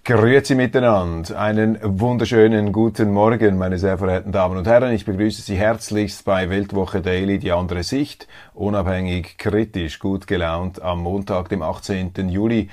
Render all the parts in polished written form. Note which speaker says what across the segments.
Speaker 1: Grüezi miteinander. Einen wunderschönen guten Morgen, meine sehr verehrten Damen und Herren. Ich begrüße Sie herzlichst bei Weltwoche Daily, die andere Sicht. Unabhängig, kritisch, gut gelaunt am Montag, dem 18. Juli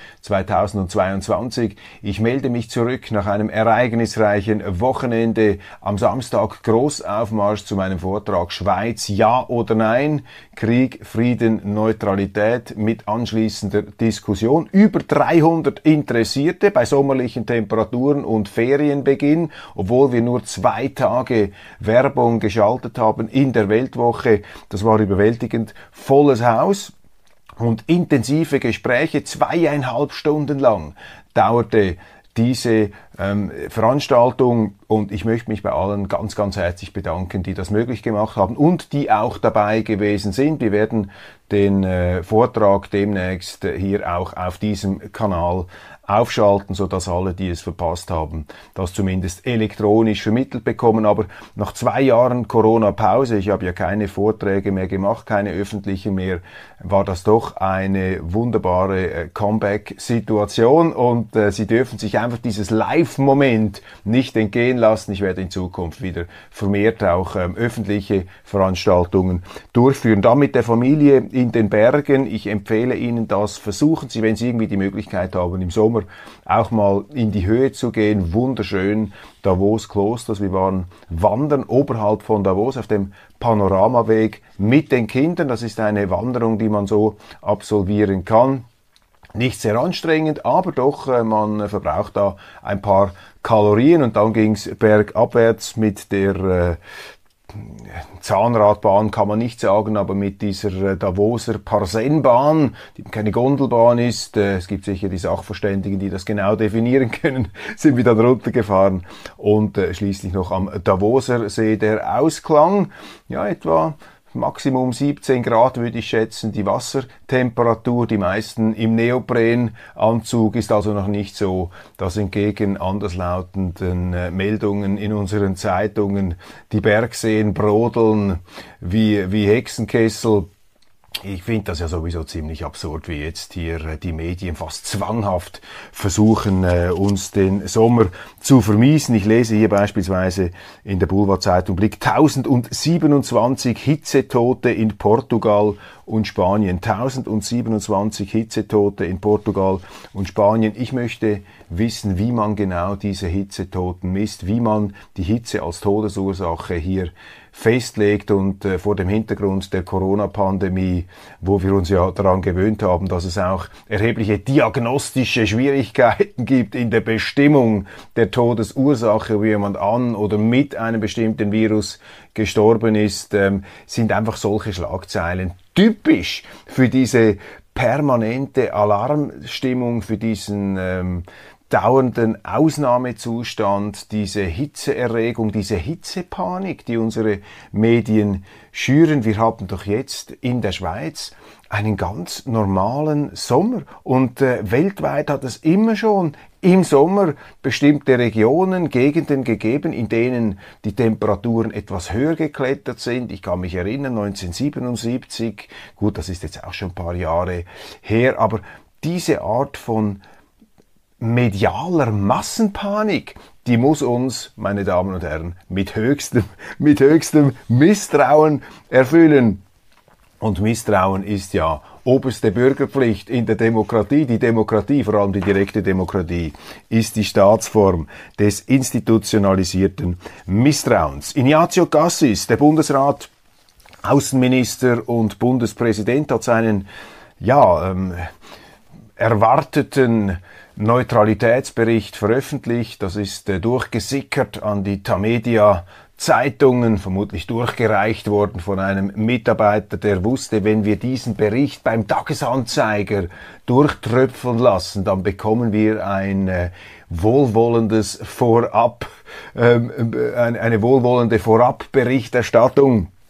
Speaker 1: 2022. Ich melde mich zurück nach einem ereignisreichen Wochenende. Am Samstag Großaufmarsch zu meinem Vortrag Schweiz, ja oder nein? Krieg, Frieden, Neutralität mit anschließender Diskussion. Über 300 Interessierte bei sommerlichen Temperaturen und Ferienbeginn, obwohl wir nur 2 Tage Werbung geschaltet haben in der Weltwoche. Das war überwältigend. Volles Haus und intensive Gespräche, 2,5 Stunden lang dauerte diese Veranstaltung, und ich möchte mich bei allen ganz, ganz herzlich bedanken, die das möglich gemacht haben und die auch dabei gewesen sind. Wir werden den Vortrag demnächst hier auch auf diesem Kanal aufschalten, sodass alle, die es verpasst haben, das zumindest elektronisch vermittelt bekommen. Aber nach 2 Jahren Corona-Pause, ich habe ja keine Vorträge mehr gemacht, keine öffentlichen mehr, war das doch eine wunderbare Comeback-Situation, und Sie dürfen sich einfach dieses Live-Moment nicht entgehen lassen. Ich werde in Zukunft wieder vermehrt auch öffentliche Veranstaltungen durchführen. Dann mit der Familie in den Bergen. Ich empfehle Ihnen das. Versuchen Sie, wenn Sie irgendwie die Möglichkeit haben, im Sommer auch mal in die Höhe zu gehen. Wunderschön, Davos Klosters. Wir waren wandern oberhalb von Davos auf dem Panoramaweg mit den Kindern. Das ist eine Wanderung, die man so absolvieren kann. Nicht sehr anstrengend, aber doch, man verbraucht da ein paar Kalorien, und dann ging's bergabwärts mit der Zahnradbahn, kann man nicht sagen, aber mit dieser Davoser Parsenbahn, die keine Gondelbahn ist. Es gibt sicher die Sachverständigen, die das genau definieren können, sind wir dann runtergefahren, und schließlich noch am Davoser See der Ausklang. Ja, etwa Maximum 17 Grad würde ich schätzen, die Wassertemperatur, die meisten im Neoprenanzug, ist also noch nicht so, dass entgegen anderslautenden Meldungen in unseren Zeitungen die Bergseen brodeln wie Hexenkessel. Ich finde das ja sowieso ziemlich absurd, wie jetzt hier die Medien fast zwanghaft versuchen, uns den Sommer zu vermiesen. Ich lese hier beispielsweise in der Boulevardzeitung Blick 1027 Hitzetote in Portugal und Spanien. 1027 Hitzetote in Portugal und Spanien. Ich möchte wissen, wie man genau diese Hitzetoten misst, wie man die Hitze als Todesursache hier festlegt, und vor dem Hintergrund der Corona-Pandemie, wo wir uns ja daran gewöhnt haben, dass es auch erhebliche diagnostische Schwierigkeiten gibt in der Bestimmung der Todesursache, wie jemand an oder mit einem bestimmten Virus gestorben ist, sind einfach solche Schlagzeilen typisch für diese permanente Alarmstimmung, für diesen dauernden Ausnahmezustand, diese Hitzeerregung, diese Hitzepanik, die unsere Medien schüren. Wir haben doch jetzt in der Schweiz einen ganz normalen Sommer, und weltweit hat es immer schon im Sommer bestimmte Regionen, Gegenden gegeben, in denen die Temperaturen etwas höher geklettert sind. Ich kann mich erinnern, 1977, gut, das ist jetzt auch schon ein paar Jahre her, aber diese Art von medialer Massenpanik, die muss uns, meine Damen und Herren, mit höchstem Misstrauen erfüllen. Und Misstrauen ist ja oberste Bürgerpflicht in der Demokratie. Die Demokratie, vor allem die direkte Demokratie, ist die Staatsform des institutionalisierten Misstrauens. Ignazio Cassis, der Bundesrat, Außenminister und Bundespräsident, hat seinen erwarteten Neutralitätsbericht veröffentlicht. Das ist durchgesickert an die Tamedia-Zeitungen, vermutlich durchgereicht worden von einem Mitarbeiter, der wusste, wenn wir diesen Bericht beim Tagesanzeiger durchtröpfeln lassen, dann bekommen wir ein wohlwollendes eine wohlwollende Vorabberichterstattung.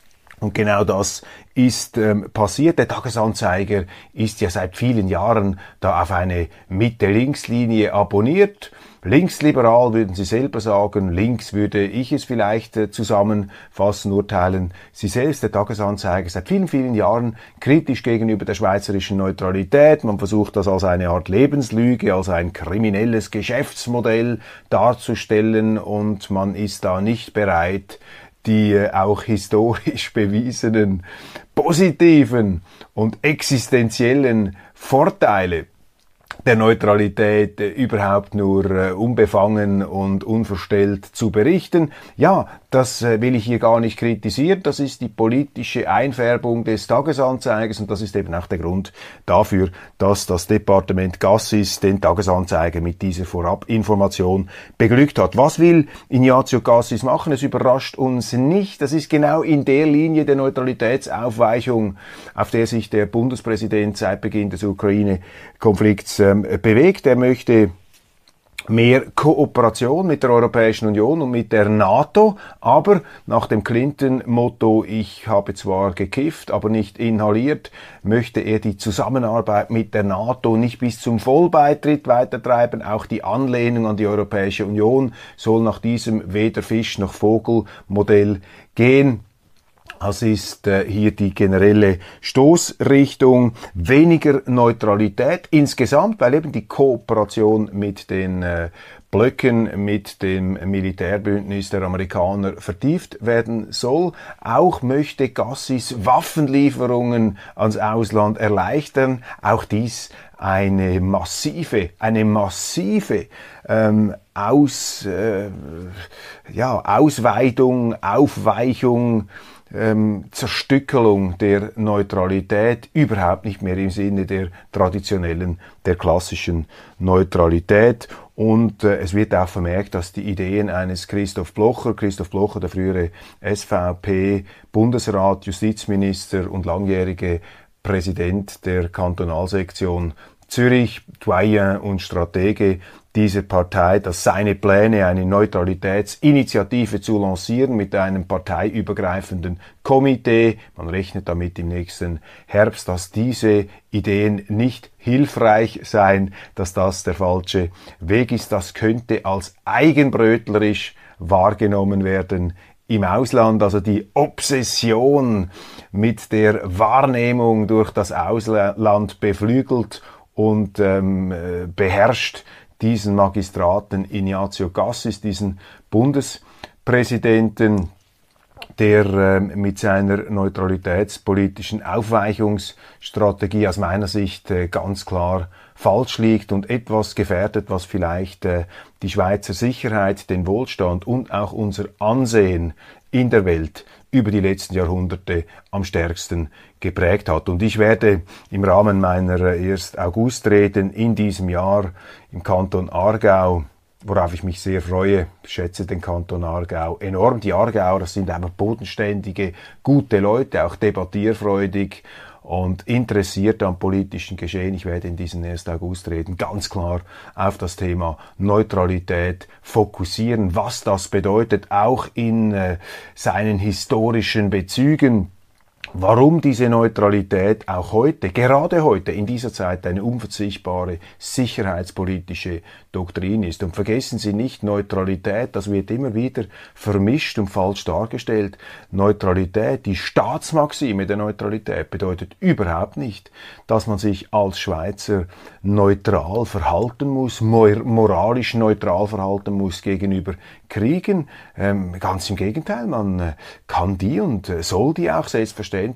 Speaker 1: Und genau das ist passiert. Der Tagesanzeiger ist ja seit vielen Jahren da auf eine Mitte-Links-Linie abonniert. Linksliberal würden Sie selber sagen, links würde ich es vielleicht zusammenfassen, urteilen Sie selbst. Der Tagesanzeiger seit vielen, vielen Jahren kritisch gegenüber der schweizerischen Neutralität. Man versucht das als eine Art Lebenslüge, als ein kriminelles Geschäftsmodell darzustellen und man ist da nicht bereit, die auch historisch bewiesenen positiven und existenziellen Vorteile der Neutralität überhaupt nur unbefangen und unverstellt zu berichten. Ja, das will ich hier gar nicht kritisieren. Das ist die politische Einfärbung des Tagesanzeigers und das ist eben auch der Grund dafür, dass das Departement Gassis den Tagesanzeiger mit dieser Vorabinformation beglückt hat. Was will Ignazio Gassis machen? Es überrascht uns nicht. Das ist genau in der Linie der Neutralitätsaufweichung, auf der sich der Bundespräsident seit Beginn des Ukraine-Konflikts bewegt. Er möchte mehr Kooperation mit der Europäischen Union und mit der NATO, aber nach dem Clinton-Motto, ich habe zwar gekifft, aber nicht inhaliert, möchte er die Zusammenarbeit mit der NATO nicht bis zum Vollbeitritt weitertreiben. Auch die Anlehnung an die Europäische Union soll nach diesem weder Fisch noch Vogel-Modell gehen. Das ist hier die generelle Stoßrichtung, weniger Neutralität insgesamt, weil eben die Kooperation mit den Blöcken, mit dem Militärbündnis der Amerikaner vertieft werden soll. Auch möchte Gassis Waffenlieferungen ans Ausland erleichtern. Auch dies eine massive Ausweitung, Aufweichung, Zerstückelung der Neutralität, überhaupt nicht mehr im Sinne der traditionellen, der klassischen Neutralität. Und es wird auch vermerkt, dass die Ideen eines Christoph Blocher, der frühere SVP-Bundesrat, Justizminister und langjährige Präsident der Kantonalsektion Zürich, Doyen und Stratege dieser Partei, dass seine Pläne, eine Neutralitätsinitiative zu lancieren mit einem parteiübergreifenden Komitee, man rechnet damit im nächsten Herbst, dass diese Ideen nicht hilfreich seien, dass das der falsche Weg ist. Das könnte als eigenbrötlerisch wahrgenommen werden im Ausland, also die Obsession mit der Wahrnehmung durch das Ausland beflügelt und beherrscht diesen Magistraten Ignazio Gassis, diesen Bundespräsidenten, der mit seiner neutralitätspolitischen Aufweichungsstrategie aus meiner Sicht ganz klar falsch liegt und etwas gefährdet, was vielleicht die Schweizer Sicherheit, den Wohlstand und auch unser Ansehen in der Welt über die letzten Jahrhunderte am stärksten geprägt hat. Und ich werde im Rahmen meiner erst Augustreden in diesem Jahr im Kanton Aargau, worauf ich mich sehr freue, schätze den Kanton Aargau enorm. Die Aargauer, das sind einfach bodenständige, gute Leute, auch debattierfreudig und interessiert am politischen Geschehen. Ich werde in diesen 1. Augustreden ganz klar auf das Thema Neutralität fokussieren, was das bedeutet, auch in seinen historischen Bezügen. Warum diese Neutralität auch heute, gerade heute, in dieser Zeit eine unverzichtbare sicherheitspolitische Doktrin ist. Und vergessen Sie nicht, Neutralität, das wird immer wieder vermischt und falsch dargestellt. Neutralität, die Staatsmaxime der Neutralität bedeutet überhaupt nicht, dass man sich als Schweizer neutral verhalten muss, moralisch neutral verhalten muss gegenüber Kriegen. Ganz im Gegenteil, man kann die und soll die auch selbstverständlich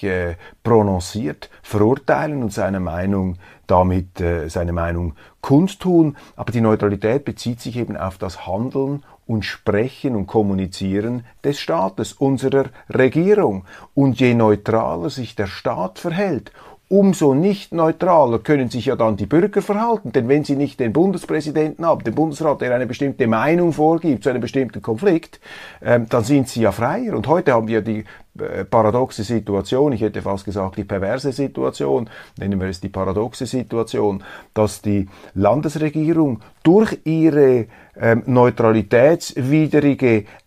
Speaker 1: prononciert verurteilen und seine Meinung kundtun. Aber die Neutralität bezieht sich eben auf das Handeln und Sprechen und Kommunizieren des Staates, unserer Regierung. Und je neutraler sich der Staat verhält, umso nicht neutraler können sich ja dann die Bürger verhalten. Denn wenn sie nicht den Bundespräsidenten haben, den Bundesrat, der eine bestimmte Meinung vorgibt zu einem bestimmten Konflikt, dann sind sie ja freier. Und heute haben wir die paradoxe Situation, ich hätte fast gesagt die perverse Situation, nennen wir es die paradoxe Situation, dass die Landesregierung durch ihre neutralitätswidrige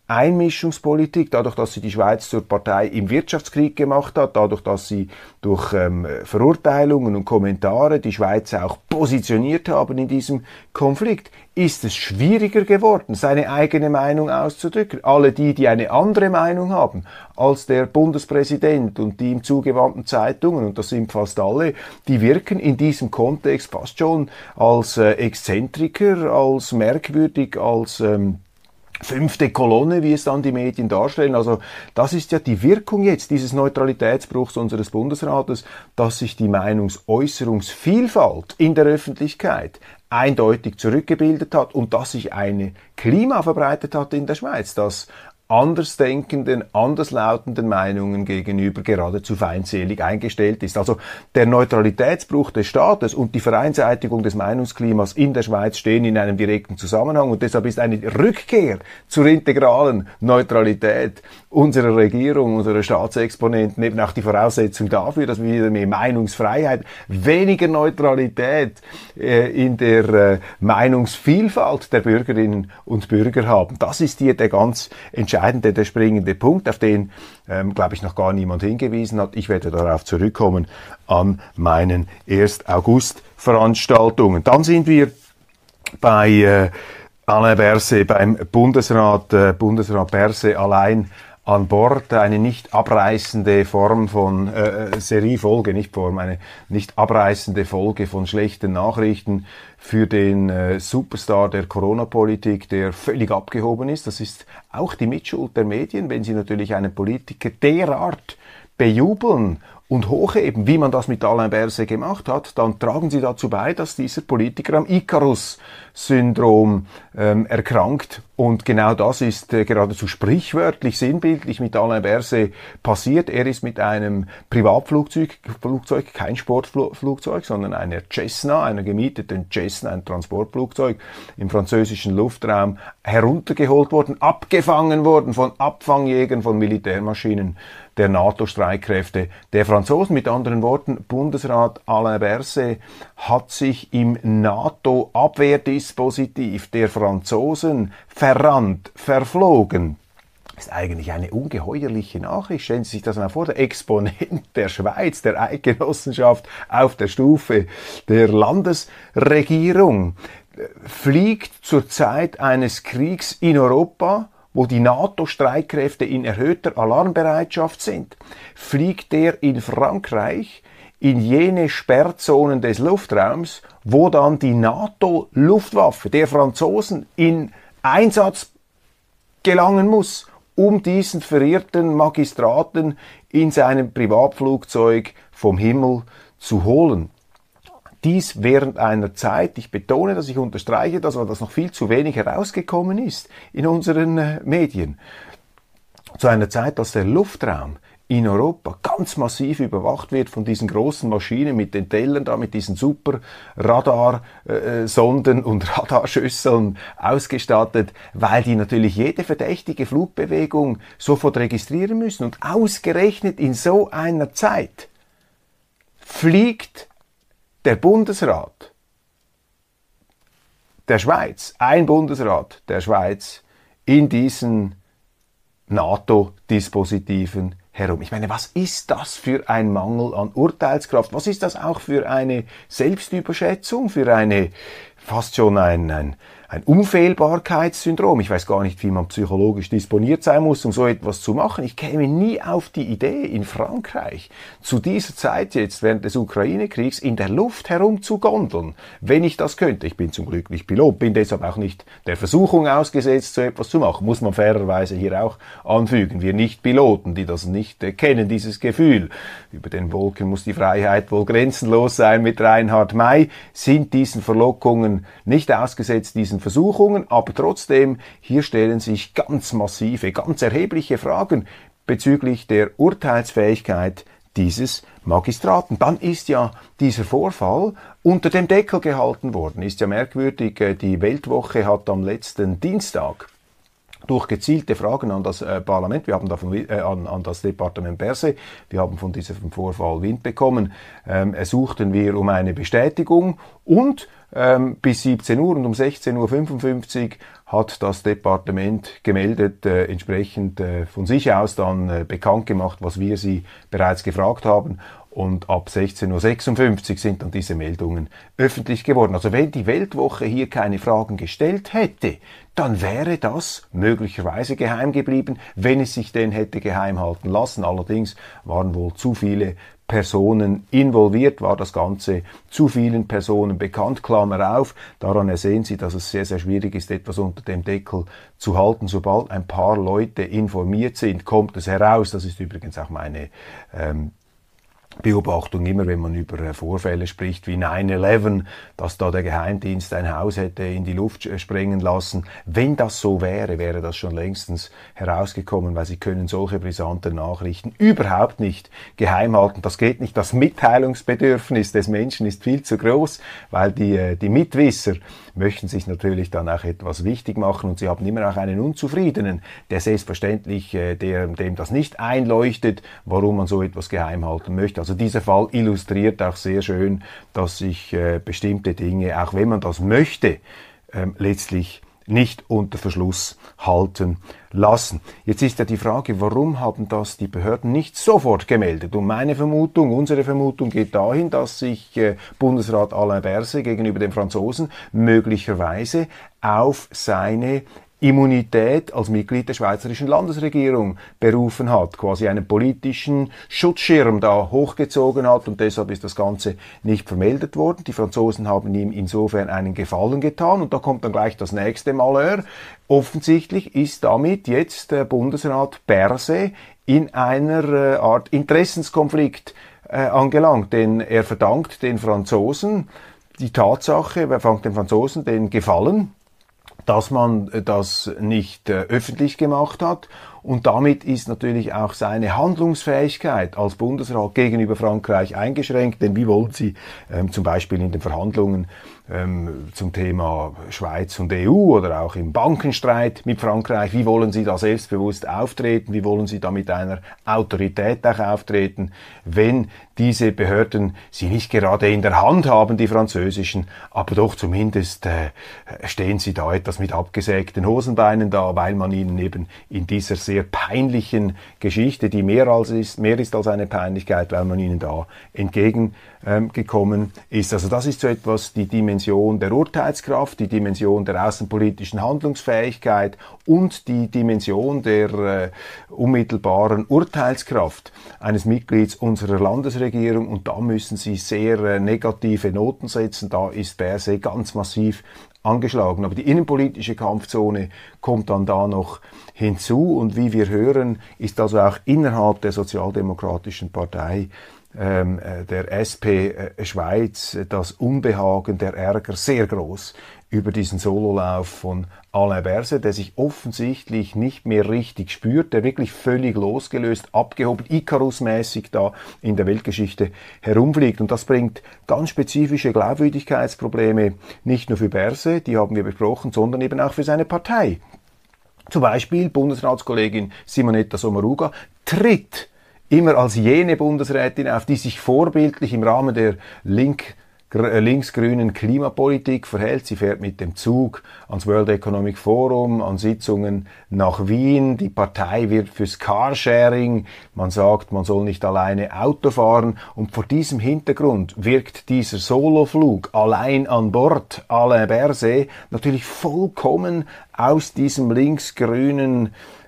Speaker 1: Einmischungspolitik, dadurch, dass sie die Schweiz zur Partei im Wirtschaftskrieg gemacht hat, dadurch, dass sie durch Verurteilungen und Kommentare die Schweiz auch positioniert haben in diesem Konflikt, ist es schwieriger geworden, seine eigene Meinung auszudrücken. Alle die eine andere Meinung haben als der Bundespräsident und die ihm zugewandten Zeitungen, und das sind fast alle, die wirken in diesem Kontext fast schon als Exzentriker, als merkwürdig, als fünfte Kolonne, wie es dann die Medien darstellen. Also das ist ja die Wirkung jetzt dieses Neutralitätsbruchs unseres Bundesrates, dass sich die Meinungsäußerungsvielfalt in der Öffentlichkeit eindeutig zurückgebildet hat und dass sich ein Klima verbreitet hat in der Schweiz, das andersdenkenden, anderslautenden Meinungen gegenüber geradezu feindselig eingestellt ist. Also der Neutralitätsbruch des Staates und die Vereinseitigung des Meinungsklimas in der Schweiz stehen in einem direkten Zusammenhang, und deshalb ist eine Rückkehr zur integralen Neutralität unserer Regierung, unserer Staatsexponenten eben auch die Voraussetzung dafür, dass wir wieder mehr Meinungsfreiheit, weniger Neutralität in der Meinungsvielfalt der Bürgerinnen und Bürger haben. Das ist hier der ganz entscheidende, der springende Punkt, auf den, glaube ich, noch gar niemand hingewiesen hat. Ich werde darauf zurückkommen an meinen 1. August-Veranstaltungen. Dann sind wir bei Alain Berset, beim Bundesrat Berset allein an Bord, eine nicht abreißende Form von eine nicht abreißende Folge von schlechten Nachrichten für den Superstar der Corona-Politik, der völlig abgehoben ist. Das ist auch die Mitschuld der Medien, wenn sie natürlich einen Politiker derart bejubeln und hochheben, wie man das mit Alain Berset gemacht hat, dann tragen sie dazu bei, dass dieser Politiker am Icarus-Syndrom erkrankt. Und genau das ist geradezu sprichwörtlich, sinnbildlich mit Alain Berset passiert. Er ist mit einem Privatflugzeug, kein Sportflugzeug, sondern einer Cessna, einer gemieteten Cessna, ein Transportflugzeug im französischen Luftraum heruntergeholt worden, abgefangen worden von Abfangjägern von Militärmaschinen der NATO-Streitkräfte der Franzosen. Mit anderen Worten, Bundesrat Alain Berset hat sich im NATO-Abwehrdispositiv der Franzosen verrannt, verflogen. Das ist eigentlich eine ungeheuerliche Nachricht. Stellen Sie sich das mal vor, der Exponent der Schweiz, der Eidgenossenschaft auf der Stufe der Landesregierung, fliegt zur Zeit eines Kriegs in Europa, wo die NATO-Streitkräfte in erhöhter Alarmbereitschaft sind, fliegt er in Frankreich in jene Sperrzonen des Luftraums, wo dann die NATO-Luftwaffe der Franzosen in Einsatz gelangen muss, um diesen verirrten Magistraten in seinem Privatflugzeug vom Himmel zu holen. Dies während einer Zeit, ich betone das, ich unterstreiche das, weil das noch viel zu wenig herausgekommen ist in unseren Medien, zu einer Zeit, dass der Luftraum in Europa ganz massiv überwacht wird von diesen großen Maschinen mit den Tellern da, mit diesen super Radarsonden und Radarschüsseln ausgestattet, weil die natürlich jede verdächtige Flugbewegung sofort registrieren müssen. Und ausgerechnet in so einer Zeit fliegt der Bundesrat der Schweiz, ein Bundesrat der Schweiz, in diesen NATO-Dispositiven herum. Ich meine, was ist das für ein Mangel an Urteilskraft? Was ist das auch für eine Selbstüberschätzung, für eine fast schon ein Unfehlbarkeitssyndrom? Ich weiß gar nicht, wie man psychologisch disponiert sein muss, um so etwas zu machen. Ich käme nie auf die Idee, in Frankreich zu dieser Zeit jetzt während des Ukraine-Kriegs in der Luft herumzugondeln, wenn ich das könnte. Ich bin zum Glück nicht Pilot, bin deshalb auch nicht der Versuchung ausgesetzt, so etwas zu machen. Muss man fairerweise hier auch anfügen. Wir Nicht-Piloten, die das nicht kennen, dieses Gefühl. Über den Wolken muss die Freiheit wohl grenzenlos sein mit Reinhard May, sind diesen Verlockungen nicht ausgesetzt, diesen Versuchungen, aber trotzdem, hier stellen sich ganz massive, ganz erhebliche Fragen bezüglich der Urteilsfähigkeit dieses Magistraten. Dann ist ja dieser Vorfall unter dem Deckel gehalten worden. Ist ja merkwürdig, die Weltwoche hat am letzten Dienstag durch gezielte Fragen an das Parlament, wir haben davon an das Departement Berse, wir haben von diesem Vorfall Wind bekommen, ersuchten wir um eine Bestätigung und bis 17 Uhr und um 16:55 Uhr hat das Departement gemeldet, entsprechend von sich aus dann bekannt gemacht, was wir sie bereits gefragt haben. Und ab 16:56 Uhr sind dann diese Meldungen öffentlich geworden. Also wenn die Weltwoche hier keine Fragen gestellt hätte, dann wäre das möglicherweise geheim geblieben, wenn es sich denn hätte geheim halten lassen. Allerdings waren wohl zu viele Personen involviert, war das Ganze zu vielen Personen bekannt, Klammer auf. Daran ersehen Sie, dass es sehr, sehr schwierig ist, etwas unter dem Deckel zu halten. Sobald ein paar Leute informiert sind, kommt es heraus. Das ist übrigens auch meine Beobachtung immer, wenn man über Vorfälle spricht wie 9/11, dass da der Geheimdienst ein Haus hätte in die Luft sprengen lassen. Wenn das so wäre, wäre das schon längstens herausgekommen, weil sie können solche brisanten Nachrichten überhaupt nicht geheim halten. Das geht nicht. Das Mitteilungsbedürfnis des Menschen ist viel zu groß, weil die Mitwisser möchten sich natürlich dann auch etwas wichtig machen und sie haben immer auch einen Unzufriedenen, der selbstverständlich dem das nicht einleuchtet, warum man so etwas geheim halten möchte. Also dieser Fall illustriert auch sehr schön, dass sich bestimmte Dinge, auch wenn man das möchte, letztlich nicht unter Verschluss halten lassen. Jetzt ist ja die Frage, warum haben das die Behörden nicht sofort gemeldet? Und meine Vermutung, unsere Vermutung geht dahin, dass sich Bundesrat Alain Berset gegenüber den Franzosen möglicherweise auf seine Immunität als Mitglied der schweizerischen Landesregierung berufen hat, quasi einen politischen Schutzschirm da hochgezogen hat und deshalb ist das Ganze nicht vermeldet worden. Die Franzosen haben ihm insofern einen Gefallen getan und da kommt dann gleich das nächste Malheur. Offensichtlich ist damit jetzt der Bundesrat Berset in einer Art Interessenskonflikt angelangt, denn er verdankt den Franzosen die Tatsache, er verdankt den Franzosen den Gefallen, dass man das nicht öffentlich gemacht hat und damit ist natürlich auch seine Handlungsfähigkeit als Bundesrat gegenüber Frankreich eingeschränkt, denn wie wollen Sie zum Beispiel in den Verhandlungen zum Thema Schweiz und EU oder auch im Bankenstreit mit Frankreich, wie wollen Sie da selbstbewusst auftreten, wie wollen Sie da mit einer Autorität auch auftreten, wenn diese Behörden sie nicht gerade in der Hand haben, die französischen, aber doch zumindest stehen sie da etwas mit abgesägten Hosenbeinen da, weil man ihnen eben in dieser sehr peinlichen Geschichte, die mehr ist als eine Peinlichkeit, weil man ihnen da entgegengekommen ist. Also das ist so etwas die Dimension der Urteilskraft, die Dimension der außenpolitischen Handlungsfähigkeit und die Dimension der unmittelbaren Urteilskraft eines Mitglieds unserer Landesregierung und da müssen Sie sehr negative Noten setzen. Da ist Berset ganz massiv angeschlagen. Aber die innenpolitische Kampfzone kommt dann da noch hinzu und wie wir hören, ist also auch innerhalb der Sozialdemokratischen Partei der SP Schweiz das Unbehagen, der Ärger sehr groß über diesen Sololauf von Alain Berset, der sich offensichtlich nicht mehr richtig spürt, der wirklich völlig losgelöst, abgehoben, Icarus-mäßig da in der Weltgeschichte herumfliegt. Und das bringt ganz spezifische Glaubwürdigkeitsprobleme, nicht nur für Berset, die haben wir besprochen, sondern eben auch für seine Partei. Zum Beispiel Bundesratskollegin Simonetta Sommaruga tritt immer als jene Bundesrätin auf, die sich vorbildlich im Rahmen der linksgrünen Klimapolitik verhält. Sie fährt mit dem Zug ans World Economic Forum, an Sitzungen nach Wien. Die Partei wird fürs Carsharing. Man sagt, man soll nicht alleine Auto fahren. Und vor diesem Hintergrund wirkt dieser Soloflug allein an Bord Alain Berset natürlich vollkommen aus diesem linksgrünen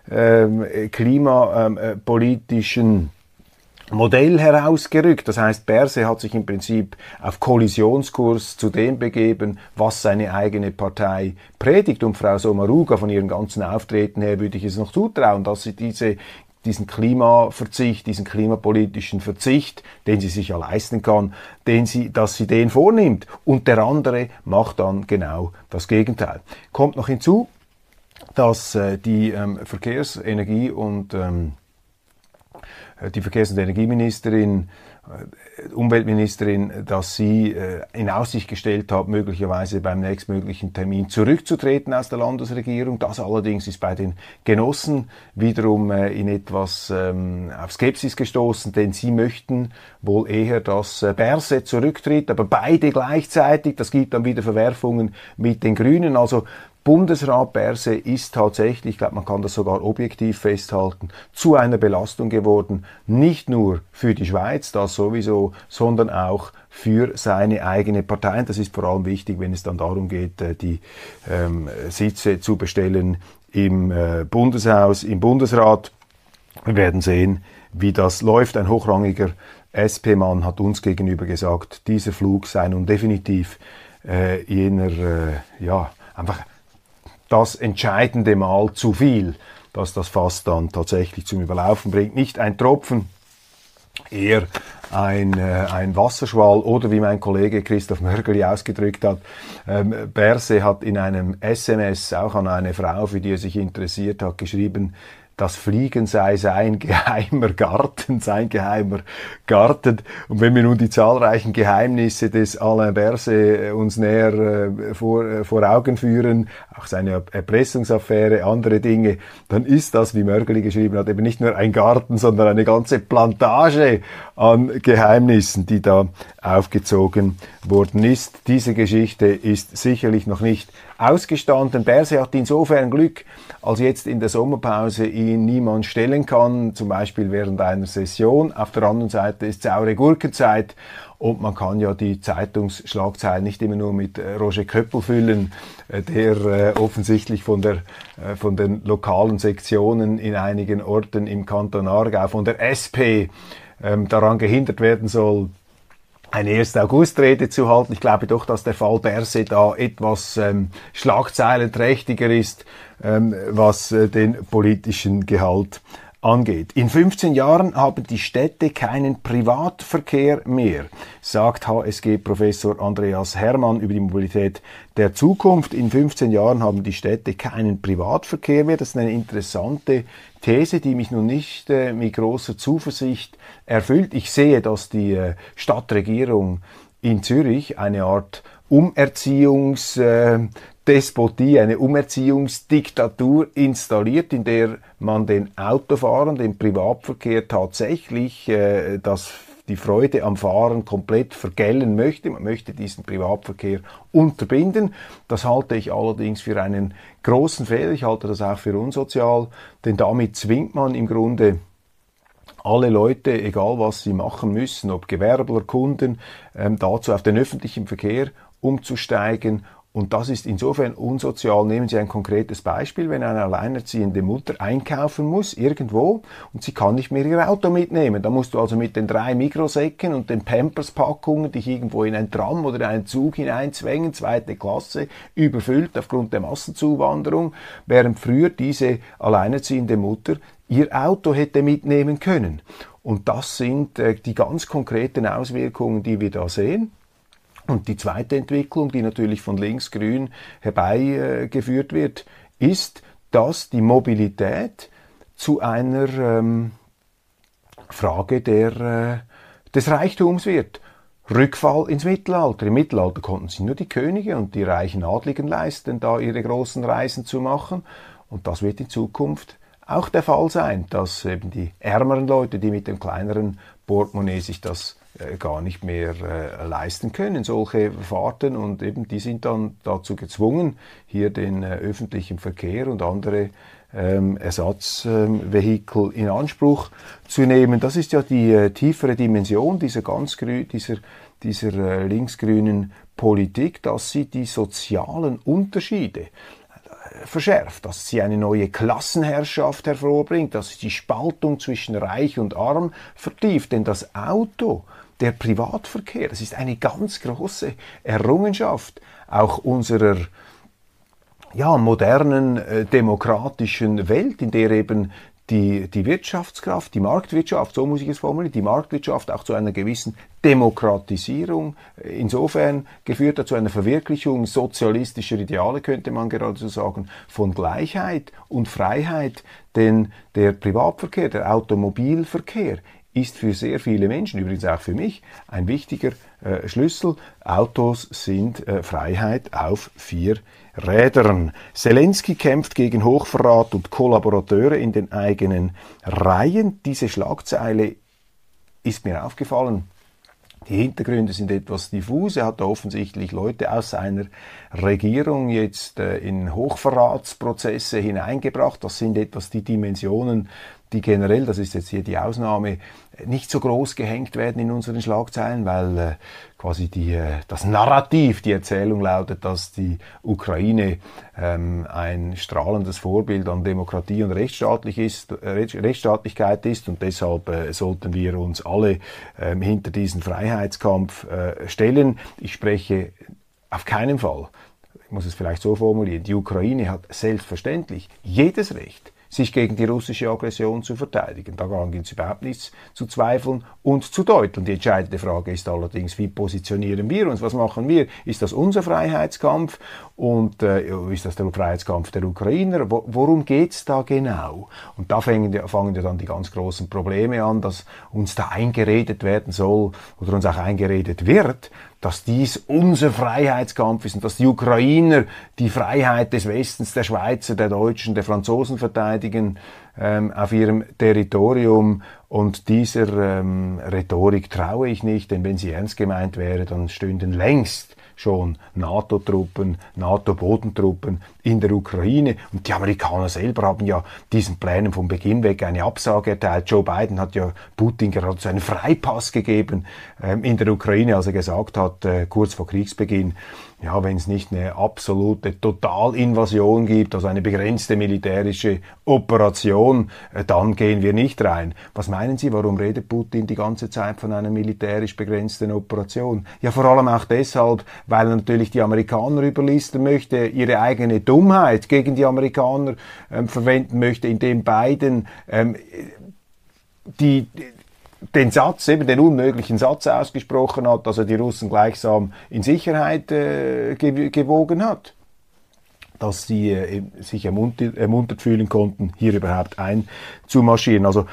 Speaker 1: klimapolitischen Modell herausgerückt. Das heißt, Berset hat sich im Prinzip auf Kollisionskurs zu dem begeben, was seine eigene Partei predigt. Und Frau Sommaruga, von ihrem ganzen Auftreten her, würde ich es noch zutrauen, dass sie diesen Klimaverzicht, diesen klimapolitischen Verzicht, den sie sich ja leisten kann, dass sie den vornimmt. Und der andere macht dann genau das Gegenteil. Kommt noch hinzu, dass die Verkehrs-, Energie- und die Verkehrs- und Energieministerin, Umweltministerin, dass sie in Aussicht gestellt hat, möglicherweise beim nächstmöglichen Termin zurückzutreten aus der Landesregierung. Das allerdings ist bei den Genossen wiederum in etwas auf Skepsis gestoßen, denn sie möchten wohl eher, dass Berset zurücktritt, aber beide gleichzeitig. Das gibt dann wieder Verwerfungen mit den Grünen. Also Bundesrat Berset ist tatsächlich, ich glaube, man kann das sogar objektiv festhalten, zu einer Belastung geworden, nicht nur für die Schweiz, das sowieso, sondern auch für seine eigene Partei. Und das ist vor allem wichtig, wenn es dann darum geht, die Sitze zu bestellen im Bundeshaus, im Bundesrat. Wir werden sehen, wie das läuft. Ein hochrangiger SP-Mann hat uns gegenüber gesagt, dieser Flug sei nun definitiv einfach das entscheidende Mal zu viel, dass das Fass dann tatsächlich zum Überlaufen bringt. Nicht ein Tropfen, eher ein Wasserschwall oder wie mein Kollege Christoph Mörgeli ausgedrückt hat, Berset hat in einem SMS auch an eine Frau, für die er sich interessiert hat, geschrieben, das Fliegen sei sein geheimer Garten, sein geheimer Garten. Und wenn wir nun die zahlreichen Geheimnisse des Alain Berset uns näher vor Augen führen, auch seine Erpressungsaffäre, andere Dinge, dann ist das, wie Mörgeli geschrieben hat, eben nicht nur ein Garten, sondern eine ganze Plantage an Geheimnissen, die da aufgezogen worden ist. Diese Geschichte ist sicherlich noch nicht ausgestanden. Berset hat insofern Glück, als jetzt in der Sommerpause ihn niemand stellen kann, zum Beispiel während einer Session. Auf der anderen Seite ist saure Gurkenzeit und man kann ja die Zeitungsschlagzeilen nicht immer nur mit Roger Köppel füllen, der offensichtlich von den lokalen Sektionen in einigen Orten im Kanton Aargau, von der SP, daran gehindert werden soll, eine 1. August-Rede zu halten. Ich glaube doch, dass der Fall Berset da etwas schlagzeilenträchtiger ist, was den politischen Gehalt angeht. In 15 Jahren haben die Städte keinen Privatverkehr mehr, sagt HSG-Professor Andreas Hermann über die Mobilität der Zukunft. In 15 Jahren haben die Städte keinen Privatverkehr mehr. Das ist eine interessante These, die mich nun nicht mit großer Zuversicht erfüllt. Ich sehe, dass die Stadtregierung in Zürich eine Art Umerziehungsdespotie, eine Umerziehungsdiktatur installiert, in der man den Autofahrern, den Privatverkehr tatsächlich die Freude am Fahren komplett vergällen möchte. Man möchte diesen Privatverkehr unterbinden. Das halte ich allerdings für einen großen Fehler. Ich halte das auch für unsozial, denn damit zwingt man im Grunde alle Leute, egal was sie machen müssen, ob Gewerbler, Kunden, dazu auf den öffentlichen Verkehr umzusteigen. Und das ist insofern unsozial. Nehmen Sie ein konkretes Beispiel, wenn eine alleinerziehende Mutter einkaufen muss, irgendwo, und sie kann nicht mehr ihr Auto mitnehmen. Da musst du also mit den 3 Mikrosäcken und den Pampers-Packungen dich irgendwo in ein Tram oder in einen Zug hineinzwängen, 2. Klasse, überfüllt aufgrund der Massenzuwanderung, während früher diese alleinerziehende Mutter ihr Auto hätte mitnehmen können. Und das sind die ganz konkreten Auswirkungen, die wir da sehen. Und die zweite Entwicklung, die natürlich von links-grün herbeigeführt wird, ist, dass die Mobilität zu einer Frage des Reichtums wird. Rückfall ins Mittelalter. Im Mittelalter konnten sich nur die Könige und die reichen Adligen leisten, da ihre großen Reisen zu machen. Und das wird in Zukunft auch der Fall sein, dass eben die ärmeren Leute, die mit dem kleineren Portemonnaie sich das gar nicht mehr leisten können, solche Fahrten, und eben die sind dann dazu gezwungen, hier den öffentlichen Verkehr und andere Ersatzvehikel in Anspruch zu nehmen. Das ist ja die tiefere Dimension dieser linksgrünen Politik, dass sie die sozialen Unterschiede verschärft, dass sie eine neue Klassenherrschaft hervorbringt, dass sie die Spaltung zwischen Reich und Arm vertieft. Denn das Auto, der Privatverkehr, das ist eine ganz große Errungenschaft auch unserer modernen demokratischen Welt, in der eben die Wirtschaftskraft, die Marktwirtschaft, so muss ich es formulieren, die Marktwirtschaft auch zu einer gewissen Demokratisierung insofern geführt hat, zu einer Verwirklichung sozialistischer Ideale, könnte man geradezu sagen, von Gleichheit und Freiheit. Denn der Privatverkehr, der Automobilverkehr ist für sehr viele Menschen, übrigens auch für mich, ein wichtiger Schlüssel. Autos sind Freiheit auf 4 Rädern. Zelensky kämpft gegen Hochverrat und Kollaborateure in den eigenen Reihen. Diese Schlagzeile ist mir aufgefallen. Die Hintergründe sind etwas diffus. Er hat da offensichtlich Leute aus seiner Regierung jetzt in Hochverratsprozesse hineingebracht. Das sind etwas die Dimensionen, die generell, das ist jetzt hier die Ausnahme, nicht so groß gehängt werden in unseren Schlagzeilen, weil quasi das Narrativ, die Erzählung lautet, dass die Ukraine ein strahlendes Vorbild an Demokratie und Rechtsstaatlichkeit ist und deshalb sollten wir uns alle hinter diesen Freiheitskampf stellen. Ich spreche auf keinen Fall, ich muss es vielleicht so formulieren, die Ukraine hat selbstverständlich jedes Recht, sich gegen die russische Aggression zu verteidigen. Daran gibt es überhaupt nichts zu zweifeln und zu deuteln. Die entscheidende Frage ist allerdings, wie positionieren wir uns? Was machen wir? Ist das unser Freiheitskampf und ist das der Freiheitskampf der Ukrainer? Worum geht es da genau? Und da fangen ja dann die ganz großen Probleme an, dass uns da eingeredet werden soll oder uns auch eingeredet wird, dass dies unser Freiheitskampf ist und dass die Ukrainer die Freiheit des Westens, der Schweizer, der Deutschen, der Franzosen verteidigen auf ihrem Territorium. Und dieser Rhetorik traue ich nicht, denn wenn sie ernst gemeint wäre, dann stünden längst schon NATO-Truppen, NATO-Bodentruppen in der Ukraine. Und die Amerikaner selber haben ja diesen Plänen von Beginn weg eine Absage erteilt. Joe Biden hat ja Putin gerade so einen Freipass gegeben in der Ukraine, als er gesagt hat, kurz vor Kriegsbeginn, ja, wenn es nicht eine absolute Totalinvasion gibt, also eine begrenzte militärische Operation, dann gehen wir nicht rein. Was meinen Sie, warum redet Putin die ganze Zeit von einer militärisch begrenzten Operation? Ja, vor allem auch deshalb, weil er natürlich die Amerikaner überlisten möchte, ihre eigene Dummheit gegen die Amerikaner verwenden möchte, indem Biden den Satz, eben den unmöglichen Satz ausgesprochen hat, dass er die Russen gleichsam in Sicherheit gewogen hat, dass sie sich ermuntert fühlen konnten, hier überhaupt einzumarschieren. Also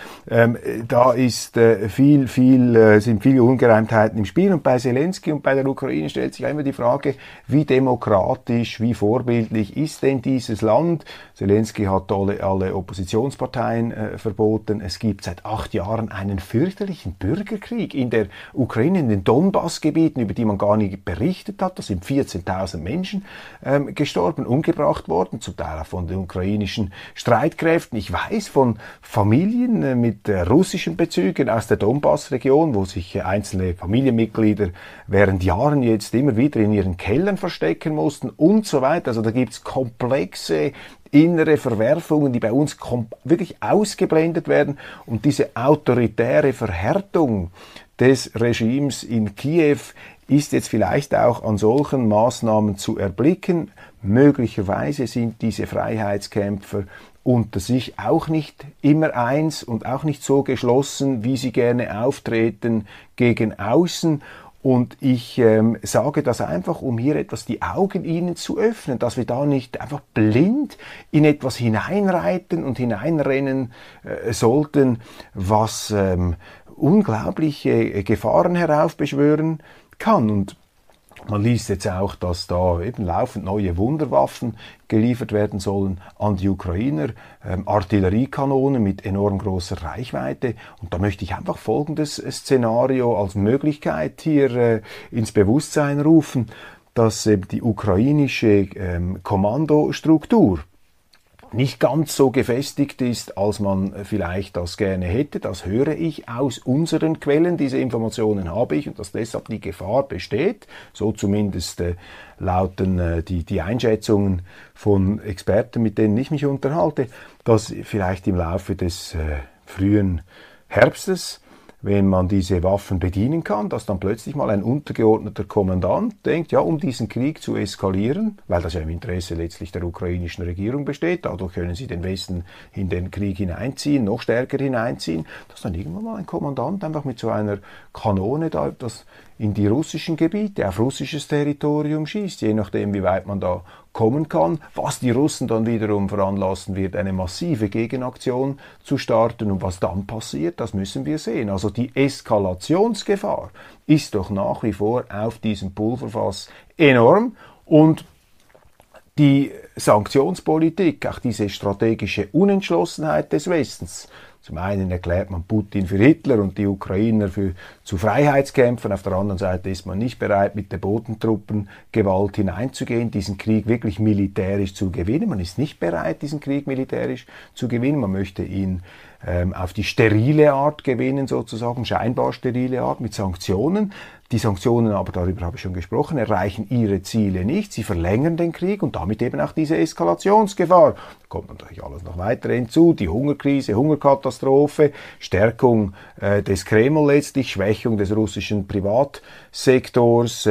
Speaker 1: da ist sind viele Ungereimtheiten im Spiel. Und bei Zelensky und bei der Ukraine stellt sich immer die Frage, wie demokratisch, wie vorbildlich ist denn dieses Land? Zelensky hat alle Oppositionsparteien verboten. Es gibt seit 8 Jahren einen fürchterlichen Bürgerkrieg in der Ukraine, in den Donbass-Gebieten, über die man gar nicht berichtet hat. Da sind 14.000 Menschen gestorben, umgebracht worden, zum Teil auch von den ukrainischen Streitkräften. Ich weiß von Familien mit russischen Bezügen aus der Donbass-Region, wo sich einzelne Familienmitglieder während Jahren jetzt immer wieder in ihren Kellern verstecken mussten und so weiter. Also da gibt's komplexe innere Verwerfungen, die bei uns wirklich ausgeblendet werden. Und diese autoritäre Verhärtung des Regimes in Kiew ist jetzt vielleicht auch an solchen Maßnahmen zu erblicken. Möglicherweise sind diese Freiheitskämpfer unter sich auch nicht immer eins und auch nicht so geschlossen, wie sie gerne auftreten gegen außen. Und ich sage das einfach, um hier etwas die Augen ihnen zu öffnen, dass wir da nicht einfach blind in etwas hineinreiten und hineinrennen sollten, was unglaubliche Gefahren heraufbeschwören kann. Und man liest jetzt auch, dass da eben laufend neue Wunderwaffen geliefert werden sollen an die Ukrainer, Artilleriekanonen mit enorm großer Reichweite. Und da möchte ich einfach folgendes Szenario als Möglichkeit hier ins Bewusstsein rufen, dass die ukrainische Kommandostruktur nicht ganz so gefestigt ist, als man vielleicht das gerne hätte. Das höre ich aus unseren Quellen, diese Informationen habe ich und dass deshalb die Gefahr besteht, so zumindest lauten die Einschätzungen von Experten, mit denen ich mich unterhalte, dass vielleicht im Laufe des frühen Herbstes, wenn man diese Waffen bedienen kann, dass dann plötzlich mal ein untergeordneter Kommandant denkt, ja, um diesen Krieg zu eskalieren, weil das ja im Interesse letztlich der ukrainischen Regierung besteht, dadurch können sie den Westen in den Krieg hineinziehen, noch stärker hineinziehen, dass dann irgendwann mal ein Kommandant einfach mit so einer Kanone da das in die russischen Gebiete, auf russisches Territorium schießt, je nachdem, wie weit man da kommen kann, was die Russen dann wiederum veranlassen wird, eine massive Gegenaktion zu starten. Und was dann passiert, das müssen wir sehen. Also die Eskalationsgefahr ist doch nach wie vor auf diesem Pulverfass enorm. Und die Sanktionspolitik, auch diese strategische Unentschlossenheit des Westens. Zum einen erklärt man Putin für Hitler und die Ukrainer zu Freiheitskämpfern. Auf der anderen Seite ist man nicht bereit, mit der Bodentruppengewalt hineinzugehen, diesen Krieg wirklich militärisch zu gewinnen. Man ist nicht bereit, diesen Krieg militärisch zu gewinnen. Man möchte ihn auf die sterile Art gewinnen, sozusagen, scheinbar sterile Art mit Sanktionen. Die Sanktionen aber, darüber habe ich schon gesprochen, erreichen ihre Ziele nicht. Sie verlängern den Krieg und damit eben auch diese Eskalationsgefahr. Da kommt natürlich alles noch weiter hinzu. Die Hungerkrise, Hungerkatastrophe, Stärkung des Kreml letztlich, Schwächung des russischen Privatsektors.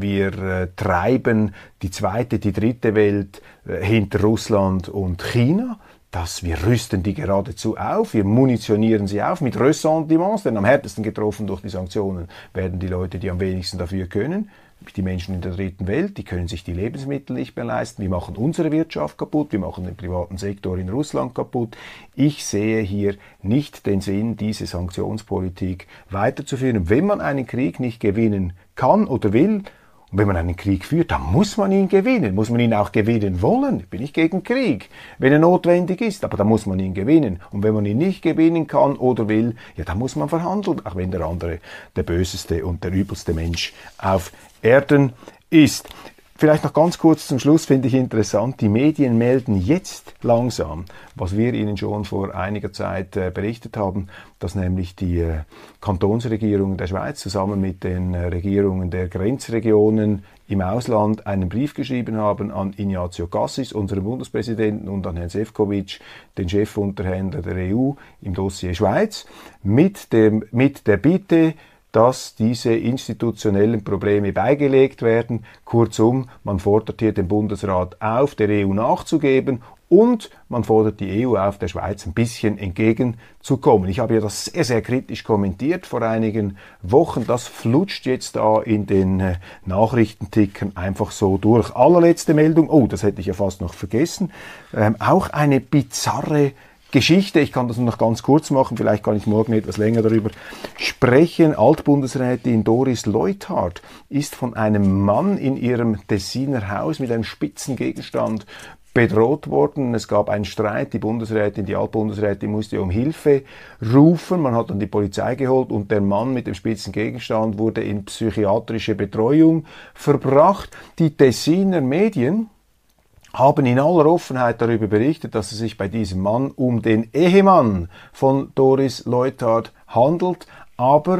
Speaker 1: Wir treiben die zweite, die dritte Welt hinter Russland und China. Wir rüsten die geradezu auf, wir munitionieren sie auf mit Ressentiments, denn am härtesten getroffen durch die Sanktionen werden die Leute, die am wenigsten dafür können, die Menschen in der dritten Welt, die können sich die Lebensmittel nicht mehr leisten, wir machen unsere Wirtschaft kaputt, wir machen den privaten Sektor in Russland kaputt. Ich sehe hier nicht den Sinn, diese Sanktionspolitik weiterzuführen. Und wenn man einen Krieg nicht gewinnen kann oder will, und wenn man einen Krieg führt, dann muss man ihn gewinnen. Muss man ihn auch gewinnen wollen. Ich bin nicht gegen Krieg, wenn er notwendig ist, aber dann muss man ihn gewinnen. Und wenn man ihn nicht gewinnen kann oder will, ja, dann muss man verhandeln, auch wenn der andere der böseste und der übelste Mensch auf Erden ist. Vielleicht noch ganz kurz zum Schluss, finde ich interessant, die Medien melden jetzt langsam, was wir Ihnen schon vor einiger Zeit berichtet haben, dass nämlich die Kantonsregierung der Schweiz zusammen mit den Regierungen der Grenzregionen im Ausland einen Brief geschrieben haben an Ignazio Cassis, unseren Bundespräsidenten, und an Herrn Šefčovič, den Chefunterhändler der EU im Dossier Schweiz, mit der Bitte, dass diese institutionellen Probleme beigelegt werden. Kurzum, man fordert hier den Bundesrat auf, der EU nachzugeben, und man fordert die EU auf, der Schweiz ein bisschen entgegenzukommen. Ich habe ja das sehr, sehr kritisch kommentiert vor einigen Wochen. Das flutscht jetzt da in den Nachrichtentickern einfach so durch. Allerletzte Meldung, oh, das hätte ich ja fast noch vergessen, auch eine bizarre Geschichte, ich kann das nur noch ganz kurz machen, vielleicht kann ich morgen etwas länger darüber sprechen. Altbundesrätin Doris Leuthard ist von einem Mann in ihrem Tessiner Haus mit einem spitzen Gegenstand bedroht worden. Es gab einen Streit, die Altbundesrätin musste um Hilfe rufen, man hat dann die Polizei geholt und der Mann mit dem spitzen Gegenstand wurde in psychiatrische Betreuung verbracht. Die Tessiner Medien haben in aller Offenheit darüber berichtet, dass es sich bei diesem Mann um den Ehemann von Doris Leuthard handelt, aber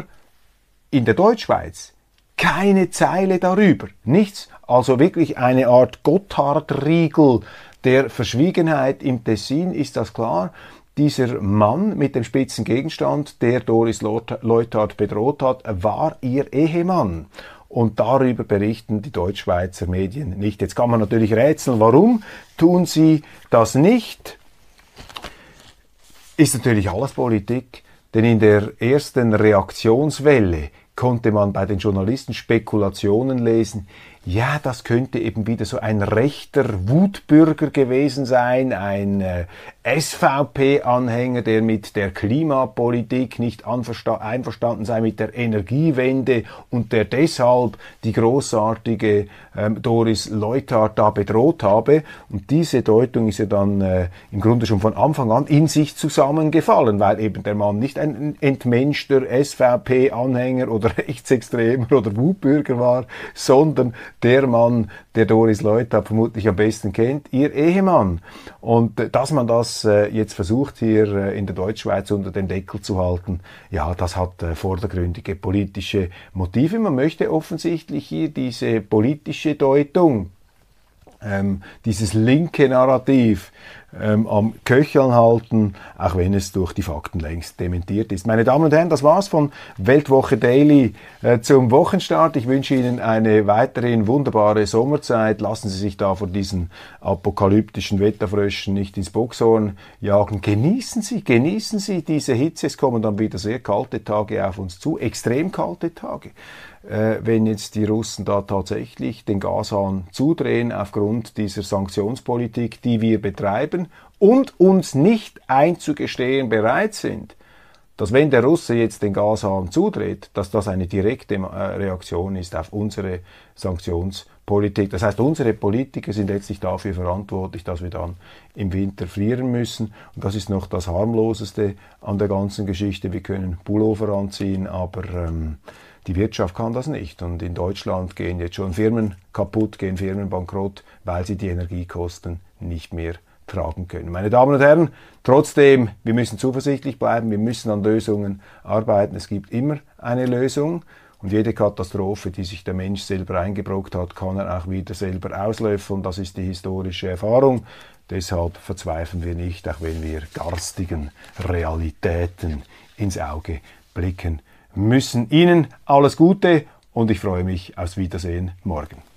Speaker 1: in der Deutschschweiz keine Zeile darüber, nichts, also wirklich eine Art Gotthardriegel der Verschwiegenheit. Im Tessin ist das klar. Dieser Mann mit dem spitzen Gegenstand, der Doris Leuthard bedroht hat, war ihr Ehemann. Und darüber berichten die Deutschschweizer Medien nicht. Jetzt kann man natürlich rätseln, warum tun sie das nicht? Ist natürlich alles Politik, denn in der ersten Reaktionswelle konnte man bei den Journalisten Spekulationen lesen, ja, das könnte eben wieder so ein rechter Wutbürger gewesen sein, ein SVP-Anhänger, der mit der Klimapolitik nicht einverstanden sei, mit der Energiewende, und der deshalb die großartige Doris Leuthard da bedroht habe. Und diese Deutung ist ja dann im Grunde schon von Anfang an in sich zusammengefallen, weil eben der Mann nicht ein entmenschter SVP-Anhänger oder Rechtsextremer oder Wutbürger war, sondern der Mann, der Doris Leuthard vermutlich am besten kennt, ihr Ehemann. Und dass man das jetzt versucht, hier in der Deutschschweiz unter den Deckel zu halten, ja, das hat vordergründige politische Motive. Man möchte offensichtlich hier diese politische Deutung, dieses linke Narrativ am Köcheln halten, auch wenn es durch die Fakten längst dementiert ist. Meine Damen und Herren, das war's von Weltwoche Daily zum Wochenstart. Ich wünsche Ihnen eine weiterhin wunderbare Sommerzeit. Lassen Sie sich da vor diesen apokalyptischen Wetterfröschen nicht ins Boxhorn jagen. Genießen Sie diese Hitze. Es kommen dann wieder sehr kalte Tage auf uns zu, extrem kalte Tage. Wenn jetzt die Russen da tatsächlich den Gashahn zudrehen aufgrund dieser Sanktionspolitik, die wir betreiben und uns nicht einzugestehen bereit sind, dass wenn der Russe jetzt den Gashahn zudreht, dass das eine direkte Reaktion ist auf unsere Sanktionspolitik. Das heißt, unsere Politiker sind letztlich dafür verantwortlich, dass wir dann im Winter frieren müssen. Und das ist noch das Harmloseste an der ganzen Geschichte. Wir können Pullover anziehen, aber die Wirtschaft kann das nicht. Und in Deutschland gehen jetzt schon Firmen kaputt, gehen Firmen bankrott, weil sie die Energiekosten nicht mehr tragen können. Meine Damen und Herren, trotzdem, wir müssen zuversichtlich bleiben, wir müssen an Lösungen arbeiten. Es gibt immer eine Lösung. Und jede Katastrophe, die sich der Mensch selber eingebrockt hat, kann er auch wieder selber auslöffeln. Das ist die historische Erfahrung. Deshalb verzweifeln wir nicht, auch wenn wir garstigen Realitäten ins Auge blicken müssen. Ihnen alles Gute und ich freue mich aufs Wiedersehen morgen.